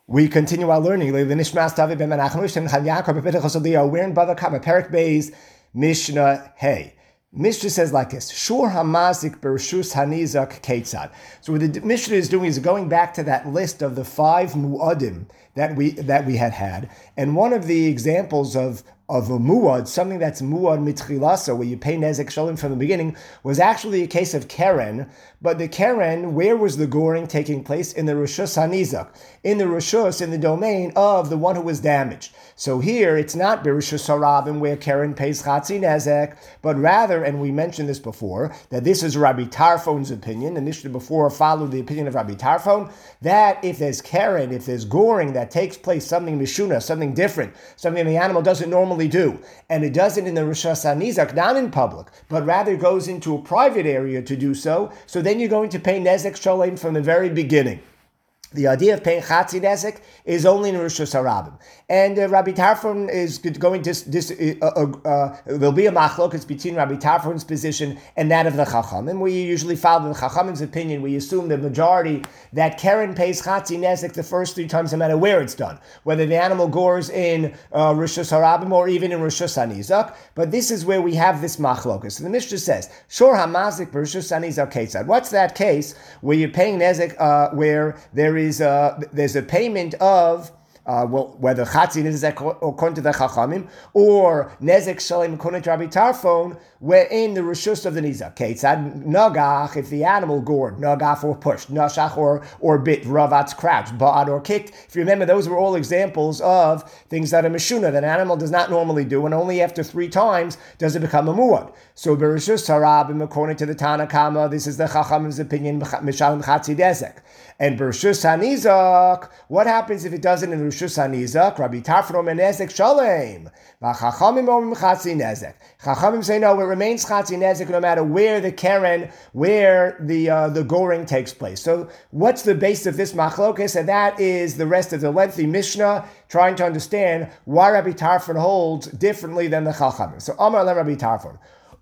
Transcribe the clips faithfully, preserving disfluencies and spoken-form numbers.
We continue our learning. We're in Bava Kama, Perek Beis, Mishnah Hey. Mishnah says like this: Shur hamazik bershus hanizak ketzad. So what the Mishnah is doing is going back to that list of the five muadim that we that we had had, and one of the examples of of a muad, something that's muad mitchilasa, where you pay nezek shalim from the beginning, was actually a case of keren. But the keren, where was the goring taking place? In the reshus hanizak, in the reshus, in the domain of the one who was damaged. So here, it's not bereshus harabim where keren pays chatzi nezek, but rather, and we mentioned this before, that this is Rabbi Tarfon's opinion, and Mishnah before followed the opinion of Rabbi Tarfon, that if there's keren, if there's goring that takes place, something mishuna, something different, something the animal doesn't normally do, and it does it in the reshus hanizak, not in public, but rather goes into a private area to do so, so then you're going to pay nezek sholem from the very beginning. The idea of paying chatzi nezek is only in Rishus Harabim. And uh, Rabbi Tarfon is going to, this, uh, uh, uh, there'll be a machlokas between Rabbi Tarfon's position and that of the Chachamim. We usually follow the Chachamim's opinion. We assume the majority that keren pays chatzi nezek the first three times no matter where it's done, whether the animal gores in uh, Rishus Harabim or even in Rishus Hanizak. But this is where we have this machlokas. So the Mishnah says, Shor hamazik b'Rishus Hanizak ketzad. What's that case where you're paying nezek, uh, where there is Is, uh, there's a payment of Uh, well, whether chatzi nezek according to the chachamim or nezek shalem according to Rabbi Tarfon, we're in the reshus of the nizak. Ketzad nagach, if the animal gored, nagach or pushed, nashach or or bit, ravatz crouched, ba'ad or kicked. If you remember, those were all examples of things that a mishuna, that an animal does not normally do, and only after three times does it become a muad. So bereshus harabim, according to the Tana Kama, this is the chachamim's opinion, mishalem chatzi nezek. And bereshus hanizak, what happens if it doesn't in the reshus hanizak? Rabbi Tarfon and nezek shalem. Chachamim omrim chatzi nezek. Chachamim say no, it remains chatzi nezek no matter where the keren, where the uh, the goring takes place. So what's the base of this machlokas? And that is the rest of the lengthy Mishnah trying to understand why Rabbi Tarfon holds differently than the Chachamim. So Amar le Rabbi Tarfon.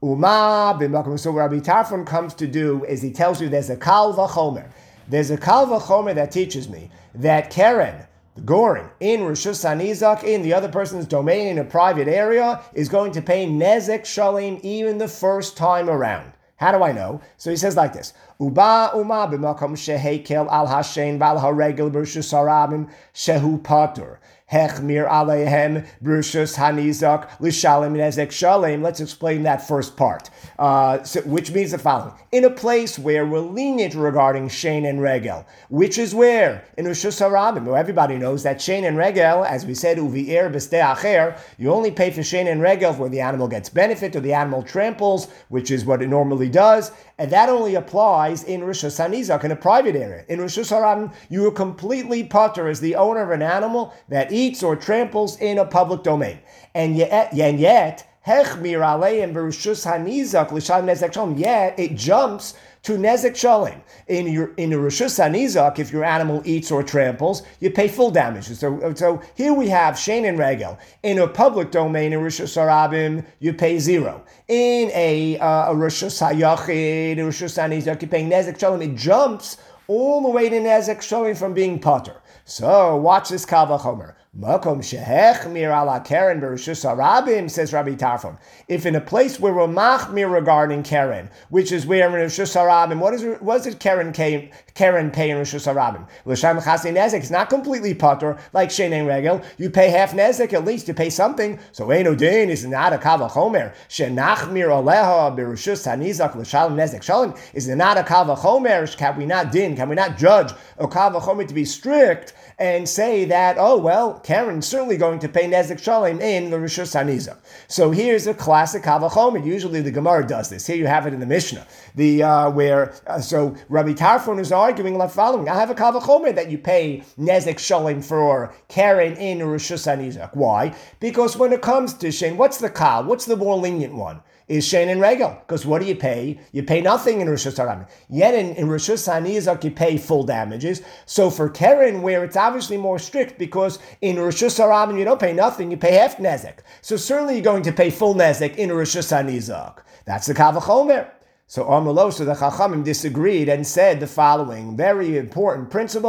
Uma b'makom. So what Rabbi Tarfon comes to do is he tells you there's a kal v'chomer. There's a kal v'chomer that teaches me that keren, the goring, in Rishus Hanizak, in the other person's domain, in a private area, is going to pay nezek shalim even the first time around. How do I know? So he says like this: Uba uma b'makom shehekel al hashen val haregel b'Rishus Harabim shehu patur. Hechmir aleihem b'Rishus Hanizak l'shalem nezek shalem. Let's explain that first part, uh, so, which means the following: in a place where we're lenient regarding shein and regel, which is where in Rishus Harabim, where everybody knows that shein and regel, as we said, uvi'er b'stei acher, you only pay for shein and regel where the animal gets benefit or the animal tramples, which is what it normally does, and that only applies in Rishus Hanizak, in a private area. In Rishus Harabim, you are completely patur as the owner of an animal that eats or tramples in a public domain. And yet, and yet, hechmir aleim b'Rishus Hanizak l'shalem nezek shalem, yet it jumps to nezek shalem. In your in a Rishus Hanizak, if your animal eats or tramples, you pay full damages. So, so here we have shein and regel. In a public domain, in Rishus Harabim, you pay zero. In a, uh, a Rishus Hayachid, in Rishus Hanizak, you're paying nezek shalem. It jumps all the way to nezek shalem from being patur. So watch this kal v'chomer. Makom shehechmir ala keren b'Rishus Harabim, says Rabbi Tarfon. If in a place where we're machmir regarding keren, which is where in Rishus Harabim, what is what is it keren came keren pay in Rishus Harabim? L'shem chasei nezek. It's not completely patur like shein and regel. You pay half nezek at least. You pay something. So eino din is not a kal v'chomer. Shenachmir aleha b'Rishus Hanizak l'shalem nezek shalom. Is it not a kal v'chomer? Can we not din? Can we not judge a kal v'chomer to be strict and say that, oh well, Karen's certainly going to pay nezek shalem in the Rishus Hanizak. So here's a classic kal v'chomer. Usually the Gemara does this. Here you have it in the Mishnah. The uh, where uh, so Rabbi Tarfon is arguing like following: I have a kal v'chomer that you pay nezek shalem for Karen in Rishus Hanizak. Why? Because when it comes to shein, what's the kal? What's the more lenient one? Is shein and regel. Because what do you pay? You pay nothing in Rishus Harabim. Yet in, in Rishus Hanizak you pay full damages. So for keren, where it's obviously more strict, because in Rishus Harabim you don't pay nothing, you pay half nezek. So certainly you're going to pay full nezek in Rishus Hanizak. That's the kal v'chomer. So Amalo, so the Chachamim disagreed and said the following very important principle: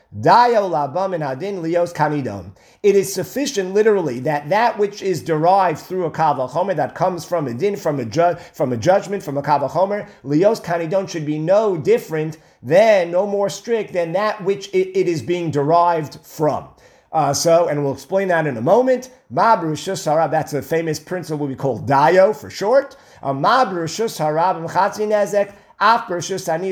Dayo labam and adin lios kanidon. It is sufficient, literally, that that which is derived through a kal v'chomer, that comes from a din, from a ju- from a judgment, from a kal v'chomer, lios kanidon should be no different than, no more strict than that which it, it is being derived from. Uh, so, and we'll explain that in a moment. Ma b'rishus harab, that's a famous principle we call dayo for short. Ma b'rishus harab m'chatzi nezek. Well, just like in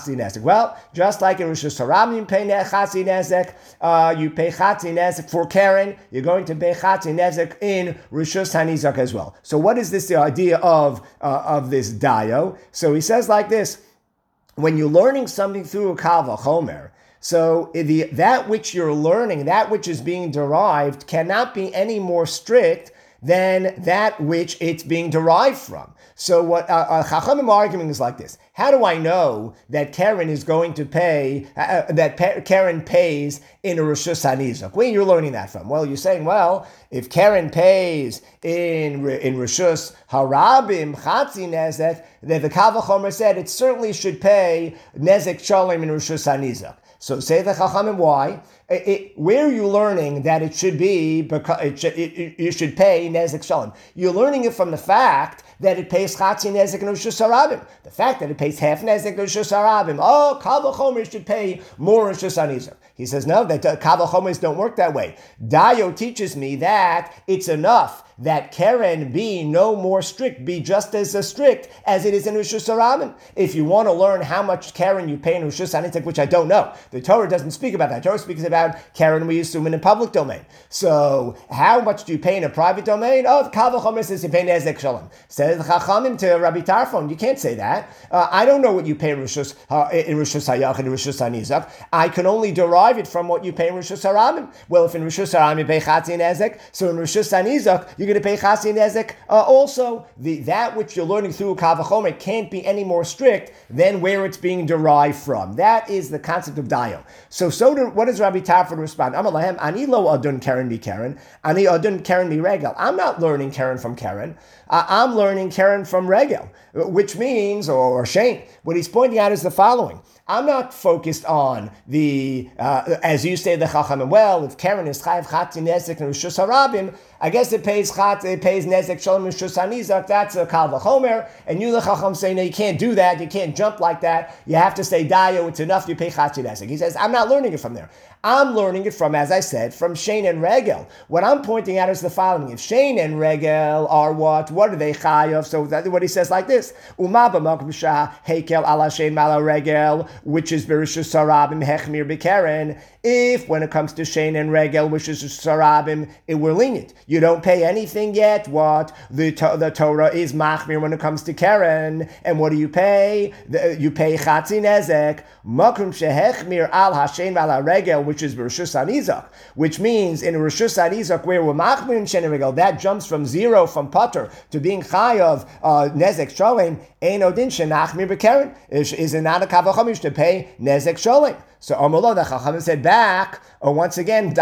Rishus Harabim, you pay Chatzi Nezek, uh, you pay Chatzi Nezek for Karen, you're going to pay Chatzi Nezek in Rishus Hanizak as well. So what is this, the idea of, uh, of this dayo? So he says like this, when you're learning something through a Kal V'chomer, so the, that which you're learning, that which is being derived, cannot be any more strict than that which it's being derived from. So what uh, uh, Chachamim arguing is like this. How do I know that Karen is going to pay, uh, that pa- Karen pays in a Rishus Hanizak? Where you're learning that from? Well, you're saying, well, if Karen pays in in Rishus Harabim, Chatzi Nezek, that the Kal V'chomer said it certainly should pay Nezek Shalom in Rishus Hanizak. So say the Chachamim, why? It, it, where are you learning that it should be, because it should, it, it, you should pay Nezek Shalom? You're learning it from the fact that it pays Chatzi Nezek and Rishus Harabim. The fact that it pays half Nezek and Rishus Harabim. Oh, Kal V'chomer should pay more Rishus Hanizak. He says, no, that uh, Kal V'chomers don't work that way. Dayo teaches me that it's enough that Karen be no more strict, be just as strict as it is in Rishus Harabim. If you want to learn how much Karen you pay in Rishus Hanizak, which I don't know, the Torah doesn't speak about that. The Torah speaks about Karen we assume in a public domain. So how much do you pay in a private domain? Oh, the Kal V'chomer says you pay Nezek Shalom. Says the Chachamim to Rabbi Tarfon, you can't say that. Uh, I don't know what you pay in Rishus uh, in Rishus Hayach and Rishus Hanizak. I can only derive it from what you pay in Rishus Harabim. Well, if in Rishus Harabim you pay Chatzi Nezek, so in Rishus Hanizak you're going to pay Chatzi Nezek uh, also. The that which you're learning through Kal V'chomer can't be any more strict than where it's being derived from. That is the concept of dayo. So, so do, what does Rabbi Tarfon respond? I'm alahem ani lo adun Karen mi Karen, ani adun Karen mi Regel. I'm not learning Karen from Karen. Uh, I'm learning Karen from Regel, which means, or Shane, what he's pointing out is the following. I'm not focused on the, uh, as you say, the Chachamim. Well, if Karen is Chayav Chatzi Nezek and Rishus Harabim, I guess it pays Chatzi, it pays Nezek Shalom and Rishus Hanizak. That's a Kal V'chomer. And you, the Chacham, say, no, you can't do that. You can't jump like that. You have to say dayo. It's enough. You pay Chatzi Nezek. He says, I'm not learning it from there. I'm learning it from, as I said, from Shane and Regel. What I'm pointing out is the following. If Shane and Regel are what? What are they chayav? So that, what he says like this. Uma b'makom shah hekel ala Shane mala Regel, which is Bereshus Harabim hechmir b'keren. If, when it comes to Shane and Regel, which is Sarabim, it we're lenient. You don't pay anything yet. What? The, the Torah is machmir when it comes to Karen. And what do you pay? The, you pay Chatzi Nezek. Makum shehechmir al hashen ala Regel, which is Rishus Hanizak, which means in Rishus Hanizak where we're machmir in Shane and Regel, that jumps from zero, from Potter, to being chayav uh, Nezek Shalom. Ein odin shenachmir b'Karen. Is it not a Kal V'chomer to pay Nezek Shalom? So Omolo, the Chachamim said back, or once again,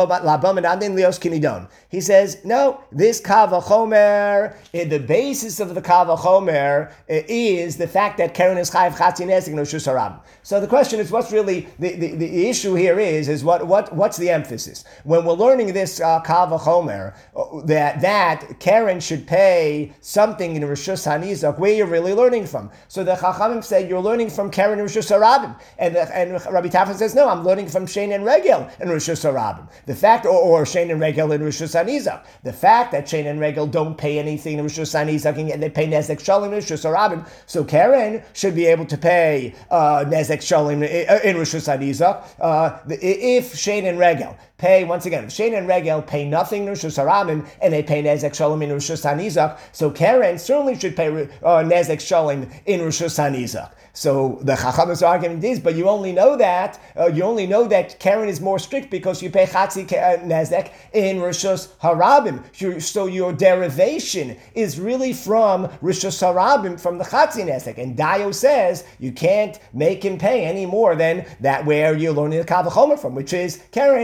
he says, no, this Kal V'chomer, the basis of the Kal V'chomer is the fact that Karen is Chayav Chatzi Nezek and Rishus Harabim. So the question is, what's really, the, the, the issue here is, is what, what what's the emphasis? When we're learning this uh, Kal V'chomer, that, that Karen should pay something in Rishus Hanizak, where you're really learning from. So the Chachamim said, you're learning from Karen and Rishus Harabim. And, the, and Rabbi Tarfon says, no, I'm learning from Shane and Regel and Rishus Harabim. The fact, or, or Shane and Regel and Rishus Hanizak. The fact that Shane and Regel don't pay anything in Rishus Hanizak and they pay Nezek Shalom and Rishus Harabim. So Karen should be able to pay uh, Nezek Shalom in Rishus Hanizak. Uh, if Shane and Regel pay, once again, if Shane and Regel pay nothing in Rishus Harabim and they pay Nezek Shalom in Rishus Hanizak, so Karen certainly should pay uh, Nezek Shalom in Rishus Hanizak. So the Chacham is arguing this, but you only know that uh, you only know that Karen is more strict because you pay Chatzi Nezek in Rishus Harabim. So your derivation is really from Rishus Harabim, from the Chatzi Nezek. And Dayo says you can't make him pay any more than that where you're learning the Kal V'chomer from, which is Karen. And of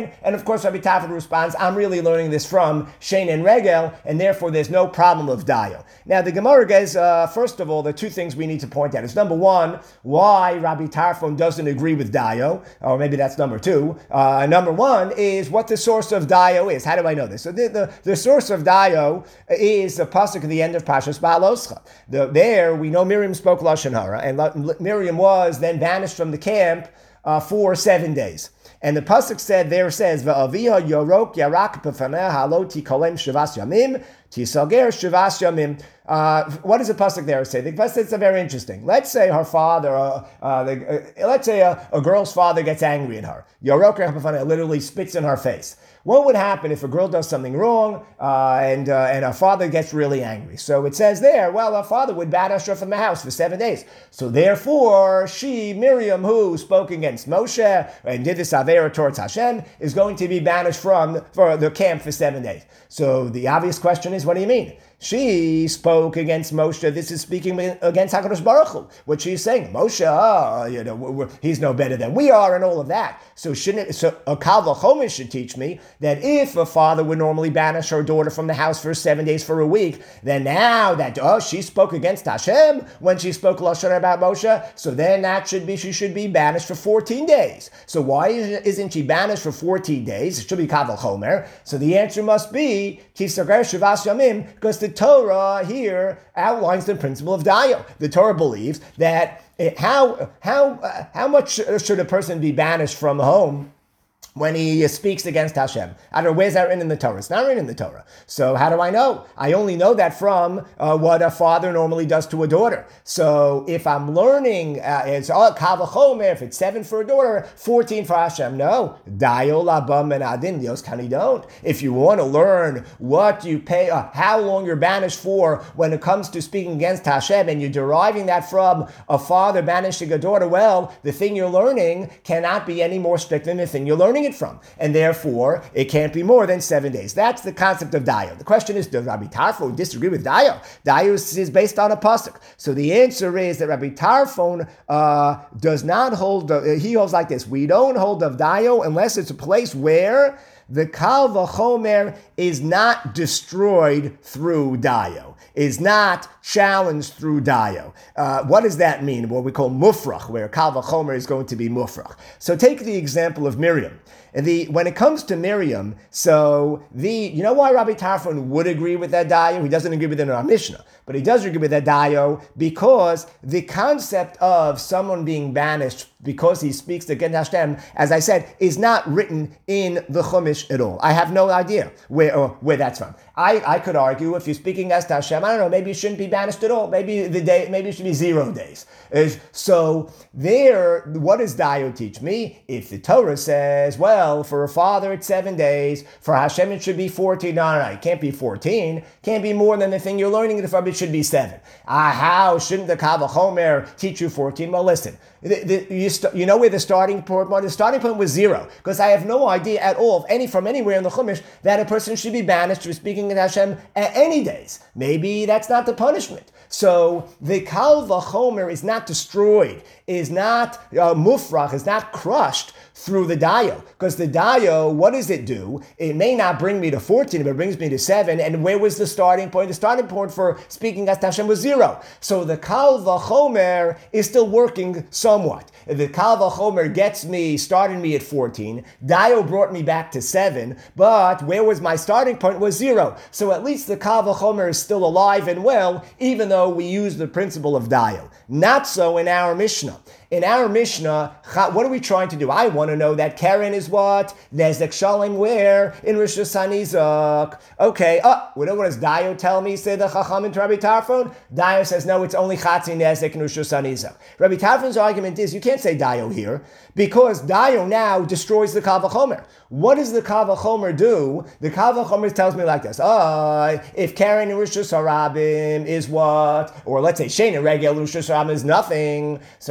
course, Rabbi Tarfon responds, I'm really learning this from Shein and Regel, and therefore there's no problem of Dayo. Now, the Gemara says, uh, first of all, there are two things we need to point out. It's number one, why Rabbi Tarfon doesn't agree with Dayo, or maybe that's number two. Uh, number one is what the source of Dayo is. How do I know this? So the, the, the source of Dayo is the pasuk at the end of Parshas Ba'aloscha. The, there, we know Miriam spoke Lashon Hara, and Miriam was then banished from the camp uh, for seven days. And the pasuk said there says Va'aviha yorok yarak b'faneh haloti kolem shivas yamim tisager shivas yamim. Uh, what does the pasuk there say? The pasuk is very interesting. Let's say her father, uh, uh, the, uh, let's say a, a girl's father gets angry at her. Yorok yarak b'faneh literally spits in her face. What would happen if a girl does something wrong uh, and uh, and her father gets really angry? So it says there, well, her father would banish her from the house for seven days. So therefore, she, Miriam, who spoke against Moshe and did this avera towards Hashem, is going to be banished from for the camp for seven days. So the obvious question is, what do you mean? She spoke against Moshe. This is speaking against HaKadosh Baruch Hu. What she's saying, Moshe, uh, you know, we're, we're, he's no better than we are, and all of that. So shouldn't it, so a Kal V'chomer should teach me that if a father would normally banish her daughter from the house for seven days for a week, then now that oh she spoke against Hashem when she spoke lashon about Moshe, so then that should be she should be banished for fourteen days. So why isn't she banished for fourteen days? It should be Kal V'chomer. So the answer must be Tisager Shivas Yamim, because the The Torah here outlines the principle of Dayo. The Torah believes that how how uh, how much should a person be banished from home when he speaks against Hashem? I don't know, where's that written in the Torah? It's not written in the Torah. So how do I know? I only know that from uh, what a father normally does to a daughter. So if I'm learning, uh, it's oh, Kal V'chomer, if it's seven for a daughter, fourteen for Hashem. No. Dayo labam and adin, Dios kani don't. If you want to learn what you pay, uh, how long you're banished for when it comes to speaking against Hashem, and you're deriving that from a father banishing a daughter, well, the thing you're learning cannot be any more strict than the thing you're learning it from, and therefore it can't be more than seven days. That's the concept of Dayo. The question is, does Rabbi Tarfon disagree with Dayo? Dayo is, is based on a pasuk. So the answer is that Rabbi Tarfon uh, does not hold. Uh, he holds like this: we don't hold of Dayo unless it's a place where the Kal V'chomer is not destroyed through Dayo, is not challenged through Dayo. Uh, what does that mean? What we call mufrach, where Kal V'chomer is going to be mufrach. So take the example of Miriam. The, when it comes to Miriam, so the, you know why Rabbi Tarfon would agree with that Dayo? He doesn't agree with it in our Mishnah, but he does agree with that Dayo because the concept of someone being banished because he speaks against Hashem, as I said, is not written in the Chumash at all. I have no idea where or where that's from. I, I could argue if you're speaking against Hashem, I don't know, maybe you shouldn't be banished at all. Maybe the day, maybe it should be zero days. So there, what does Dayo teach me? If the Torah says, well, for a father it's seven days, for Hashem it should be fourteen. No, no, no, it can't be fourteen. Can't be more than the thing you're learning it from. It should be seven. Ah, how shouldn't the Kal V'chomer teach you fourteen? Well, listen, the, the, you, st- you know where the starting point was? The starting point was zero, because I have no idea at all, of any from anywhere in the Chumash, that a person should be banished for speaking in Hashem at any days. Maybe that's not the punishment. So the Kal V'chomer is not destroyed, is not uh, mufrach, is not crushed through the Dayo. Because the Dayo, what does it do? It may not bring me to fourteen, but it brings me to seven. And where was the starting point? The starting point for speaking against Hashem was zero. So the Kal V'chomer is still working somewhat. The Kal V'chomer gets me, started me at fourteen. Dayo brought me back to seven. But where was my starting point? Was zero. So at least the Kal V'chomer is still alive and well, even though we use the principle of Dayo. Not so in our Mishnah. In our Mishnah, what are we trying to do? I want to know that Karen is what? Nezek Shalom where? In Rosh Hashanah. Okay, oh, what does Dayo tell me, say the Chacham to Rabbi Tarfon? Dayo says, no, it's only Chatzi Nezek in Rosh Hashanah. Rabbi Tarfon's argument is, you can't say Dayo here, because Dayo now destroys the Kal V'chomer. What does the Kal V'chomer do? The Kal V'chomer tells me like this, oh, if Karen in Rosh Hashanah is what? Or let's say Shein and Regel Rosh Hashanah is nothing, so now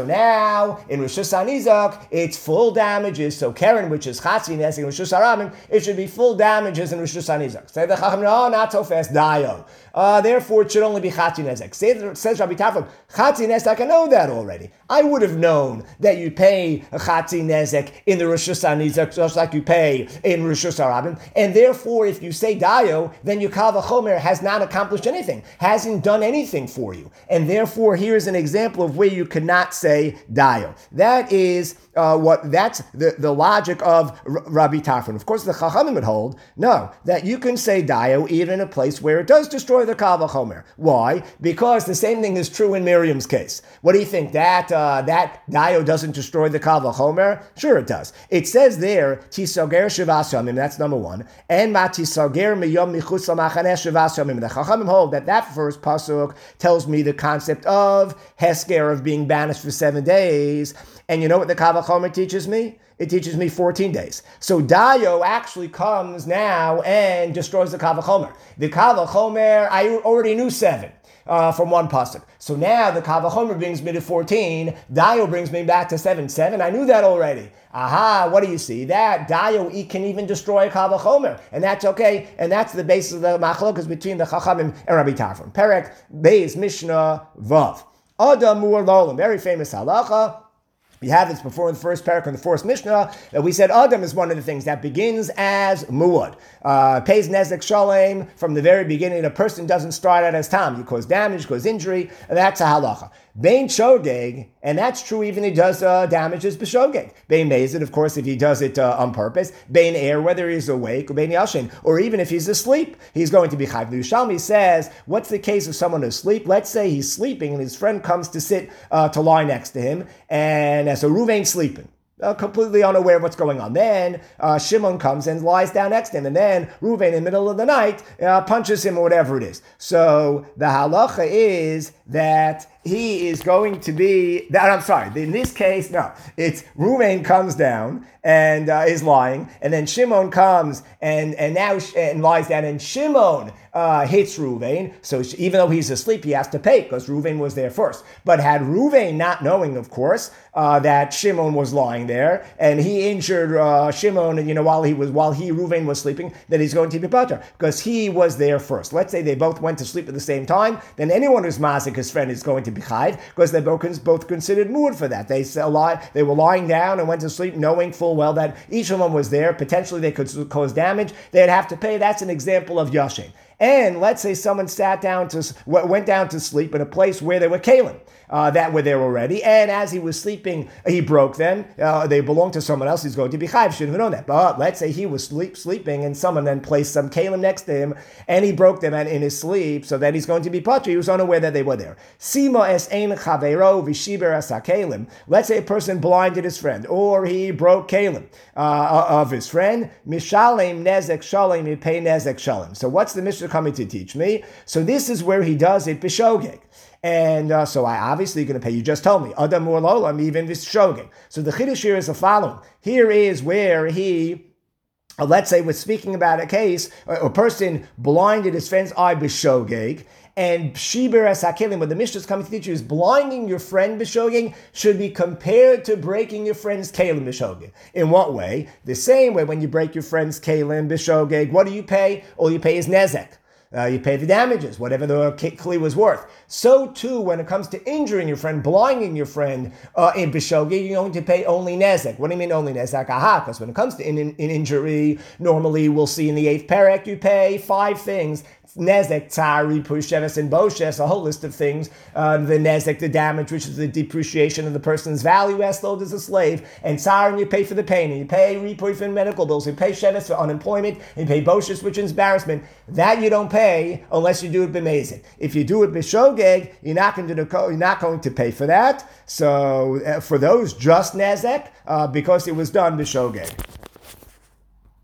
now in Rosh Hashanah, it's full damages. So Karen, which is Chatzi Nezek in Rosh Hashanah, it should be full damages in Rosh Hashanah. Say the Chacham, no, not so fast, Dayo. Uh, therefore, it should only be Chatzi Nezek. Say, says Rabbi Tarfon, Chatzi Nezek, I know that already. I would have known that you pay a Chatzi Nezek in the Rosh Hashanah, just like you pay in Rosh Hashanah. And therefore, if you say Dayo, then your Kal V'chomer has not accomplished anything, hasn't done anything for you. And therefore, here's an example of where you cannot say Dayo. That is uh, what that's the, the logic of R- Rabbi Tarfon. Of course, the Chachamim would hold, no, that you can say Dayo even in a place where it does destroy the Kal V'chomer. Why? Because the same thing is true in Miriam's case. What do you think? That uh, that Dayo doesn't destroy the Kal V'chomer? Sure it does. It says there, Tisoger Shivas Yomim, that's number one, and Ma Tisoger Miyom Michutz L'Machaneh Shivas Yomim. The Chachamim hold that that first pasuk tells me the concept of Hesker, of being banished for seven days. And you know what the Kal V'chomer teaches me? It teaches me fourteen days. So Dayo actually comes now and destroys the Kal V'chomer. The Kal V'chomer, I already knew seven. Uh, from one pasuk. So now the Kal V'chomer brings me to fourteen. Dayo brings me back to seven. Seven, I knew that already. Aha, what do you see? That Dayo can even destroy Kal V'chomer. And that's okay. And that's the basis of the machlokas between the Chachamim and Rabbi Tarfon. Perek Beis Mishnah Vav. Adam Mur Lolam. Very famous halacha. We have this before in the first parak in the first Mishnah, that we said Adam is one of the things that begins as muad. Uh, pays nezek shalem from the very beginning. A person doesn't start out as tam. You cause damage, cause injury, and that's a halacha. Bein shogeg, and that's true even if he does uh, damages b'shogeg. Bein mezid, of course, if he does it uh, on purpose. Bein air, whether he's awake, or bein yashin, or even if he's asleep, he's going to be chayv. The Yerushalmi says, what's the case of someone who's asleep? Let's say he's sleeping and his friend comes to sit, uh, to lie next to him, and uh, so Ruvain's sleeping. Uh, completely unaware of what's going on. Then uh, Shimon comes and lies down next to him, and then Reuven in the middle of the night uh, punches him or whatever it is. So the halacha is that he is going to be, that, I'm sorry, in this case, no, it's Reuven comes down and uh, is lying, and then Shimon comes and and now and lies down, and Shimon uh, hits Reuven. So even though he's asleep, he has to pay because Reuven was there first. But had Reuven not knowing, of course, uh, that Shimon was lying there, and he injured uh, Shimon, and you know while he was while he Reuven was sleeping, then he's going to be patur because he was there first. Let's say they both went to sleep at the same time, then anyone who's mazik his friend is going to be chayv because they both both considered muad for that. They they were lying down and went to sleep knowing full well that each of them was there. Potentially they could cause damage. They'd have to pay. That's an example of yashin. And let's say someone sat down to went down to sleep in a place where there were kalim uh, that were there already, and as he was sleeping, he broke them. Uh, they belonged to someone else. He's going to be chayv. Shouldn't have known that. But let's say he was sleep sleeping, and someone then placed some kalim next to him, and he broke them in his sleep, so that he's going to be patri. He was unaware that they were there. Sima es ein chavero v'shiber as kalim. Let's say a person blinded his friend, or he broke kalim uh, of his friend. Mishalem nezek shalem yipei nezek shalem. So what's the Mishnah coming to teach me? So this is where he does it b'shogeg. And uh, so I obviously going to pay. You just told me adam or lolam even b'shogeg. So the chiddush here is the following. Here is where he, uh, let's say, we're speaking about a case, a, a person blinded his friend's eye b'shogeg. And shiber as hakelim, what the Mishnah is coming to teach you is blinding your friend b'shogeg should be compared to breaking your friend's kalim b'shogeg. In what way? The same way when you break your friend's kalim b'shogeg, what do you pay? All you pay is nezek. Uh, you pay the damages, whatever the kli was worth. So too, when it comes to injuring your friend, blinding your friend uh, in b'shogeg, you're going to pay only nezek. What do you mean only nezek? Aha, because when it comes to in, in, in injury, normally we'll see in the eighth perek, you pay five things. Nezek, tzari, pusheves, and boshes, a whole list of things. Uh, the nezek, the damage, which is the depreciation of the person's value as sold as a slave. And tzari, you pay for the pain. And you pay ripui for medical bills. You pay sheves for unemployment. And you pay boshes, which is embarrassment. That you don't pay unless you do it b'mezid. If you do it b'shogeg, you're not going to you're not going to pay for that. So uh, for those, just nezek, uh, because it was done b'shogeg.